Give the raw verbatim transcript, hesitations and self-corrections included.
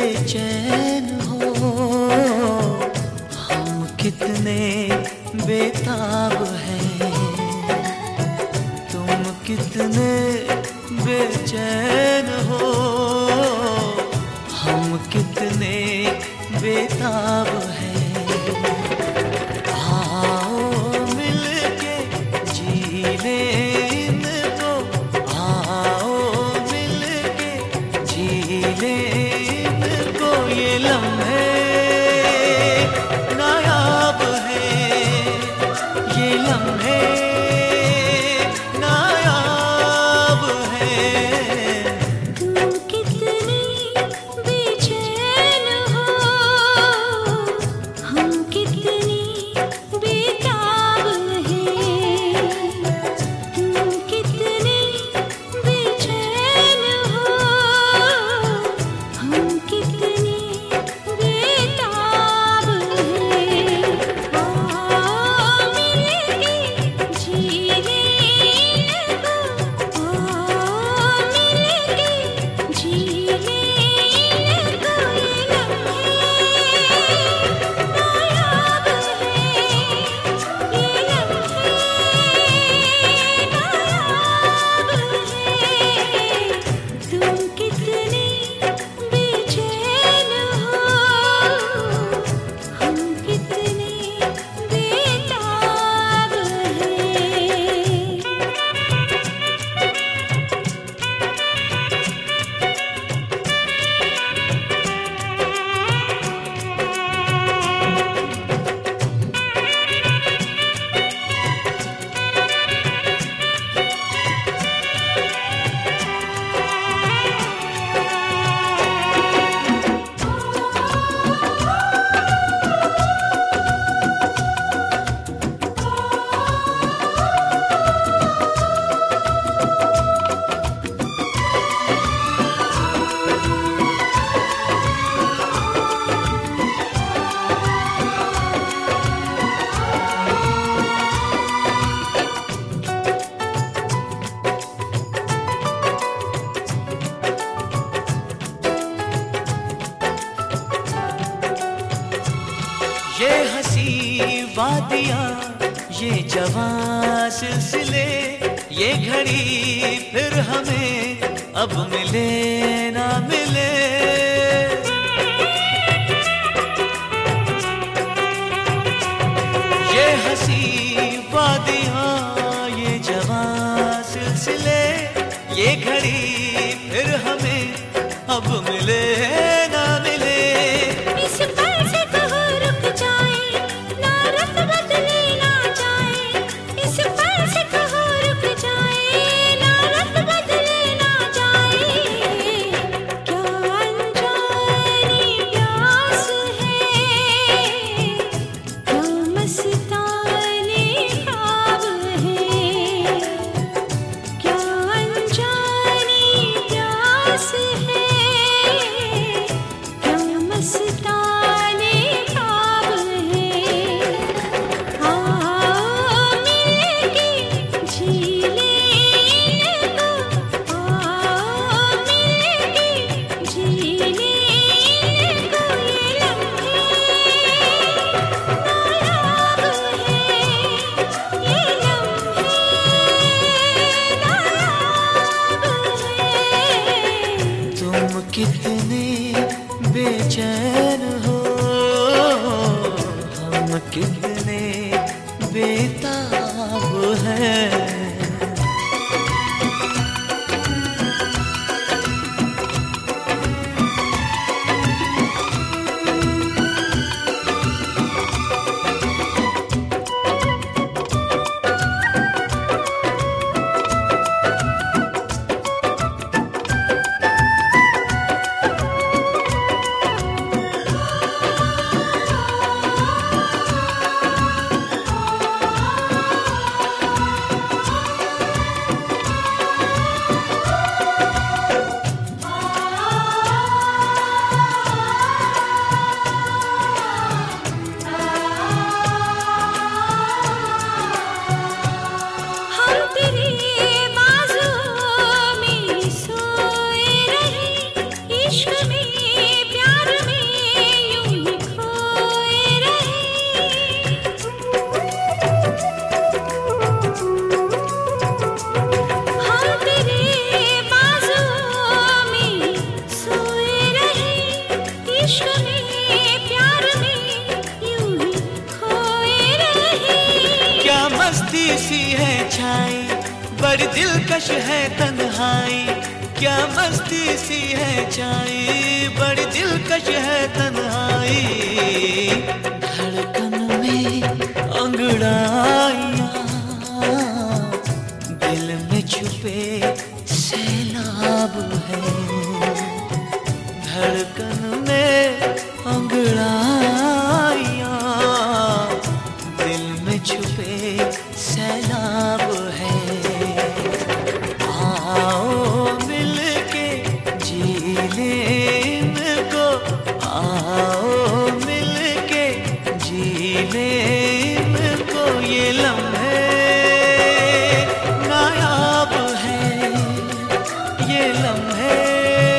बेचैन हो, हम कितने बेताब हैं, तुम कितने बेचैन हो, हम कितने बेताब हैं। आओ मिलके जी लें इनको, आओ मिलके जी लें इनको, ये लम्हे नायाब हैं, ये लम्हे नायाब हैं। तुम कितने बेचैन हो, हम कितने बेताब हैं। तुम कितने बेचैन हो, हम कितने बेताब हैं। आओ मिलके जी लें इनको, आओ मिलके जी लें इनको, ये लम्हे नायाब हैं, ये लम्हे नायाब हैं। तुम कितने बेचैन हो, हम कितने बेताब हैं। ये हंसी वादियाँ, ये जवां सिलसिले, ये घड़ी फिर हमें अब मिले ना मिले। ये हंसी वादियाँ, ये जवां सिलसिले, ये घड़ी फिर हमें अब मिले ना मिले। इस पल से कहो रुक जाए, ना रत बदले ना जाए। इस पल से कहो रुक जाए, ना रत बदले ना जाए। क्या अनजानी प्यास है, क्या मस्ताने ख्वाब है। क्या अनजानी प्यास है, क्या मस्ताने ख्वाब है। आओ मिलके जी लें इनको, आओ मिलके जी लें इनको, ये लम्हे नायाब हैं, ये लम्हे नायाब हैं। तुम कितने बेचैन हो, हम कितने बेताब हैं। बड़ी दिलकश है तन्हाई, क्या मस्ती सी है चाई, बड़ी दिलकश है तन्हाई। धड़कन में अंगड़ाइयाँ, दिल में छुपे सैलाब है। धड़कन में अंगड़ाइयाँ, दिल में छुपे सैलाब है। आओ मिलके जी लें इनको, आओ मिलके जी लें इनको। ये लम्हे नायाब है, ये लम्हे